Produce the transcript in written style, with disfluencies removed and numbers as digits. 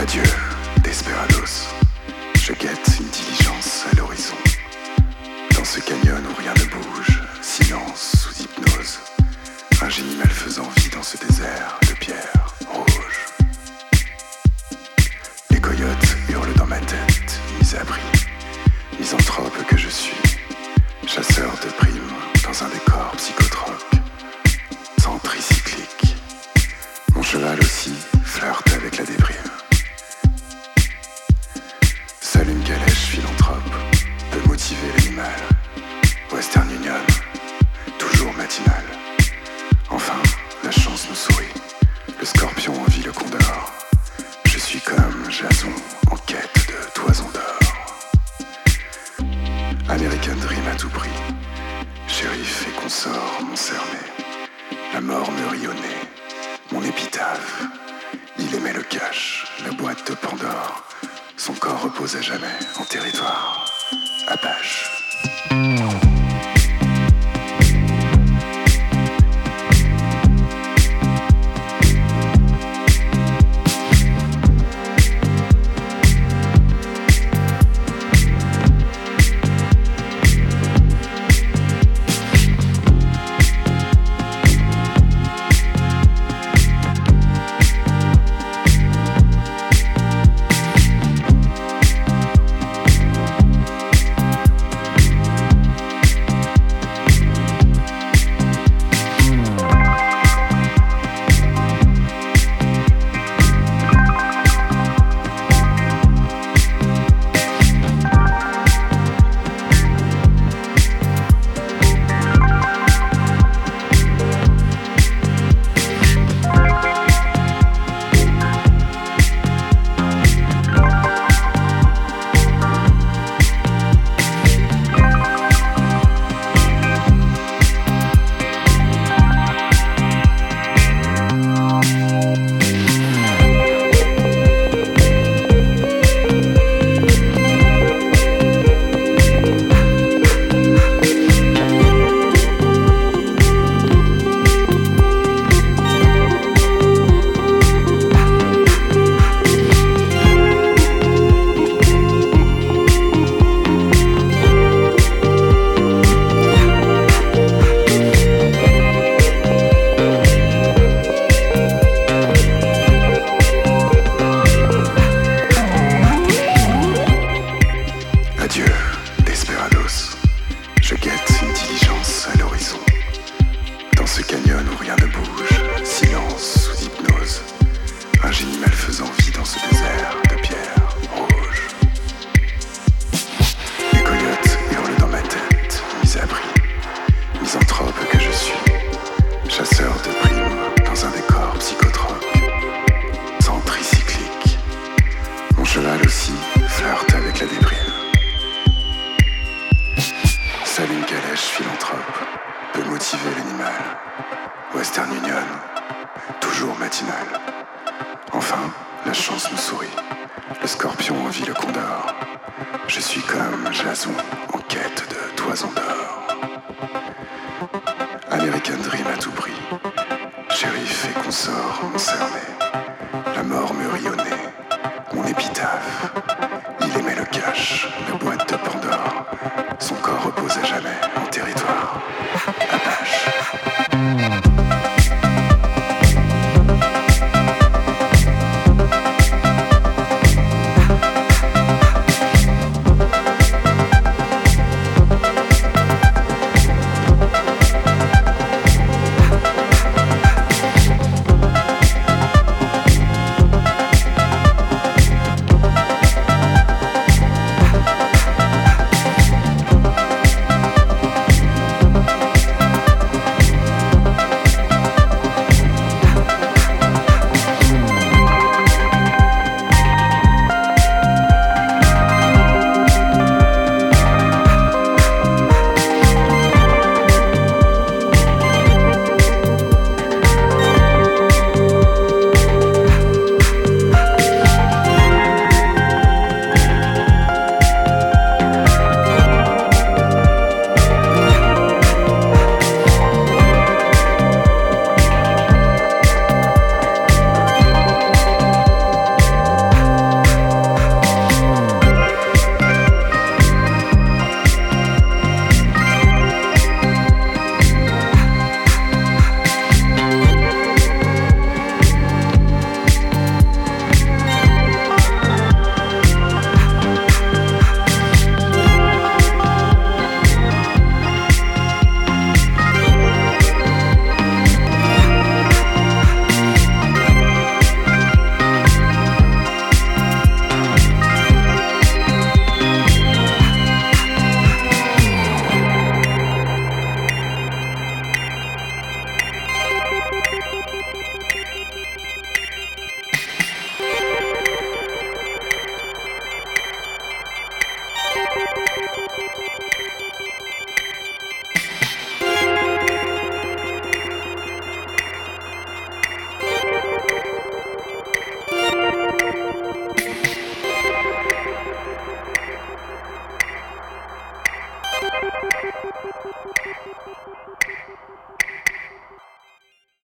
Adieu, Desperados. Je guette une diligence à l'horizon. Dans ce canyon où rien ne bouge, silence sous hypnose. Un génie malfaisant vit dans ce désert de pierre rouge. Les coyotes hurlent dans ma tête, mis à abri. Misanthrope que je suis, chasseur de primes dans un décor psychotrope. Tricyclique. Mon cheval aussi flirte avec la déprime. Seule une calèche philanthrope peut motiver l'animal. Western Union, toujours matinal. Enfin, la chance nous sourit. Le scorpion envie le condor. Je suis comme Jason en quête de toison d'or. American Dream à tout prix. Shérif et consort m'ont cerné. La mort me rit au nez, mon épitaphe. Il aimait le cash, la boîte de Pandore. Son corps repose à jamais en territoire Apache. Western Union, toujours matinal. Enfin, la chance nous sourit. Le scorpion envie le condor. Je suis comme Jason en quête de toison d'or. American Dream à tout prix. Shérif et consort m'ont cerné. La mort me rit au nez. Mon épitaphe, il aimait le cash, la boîte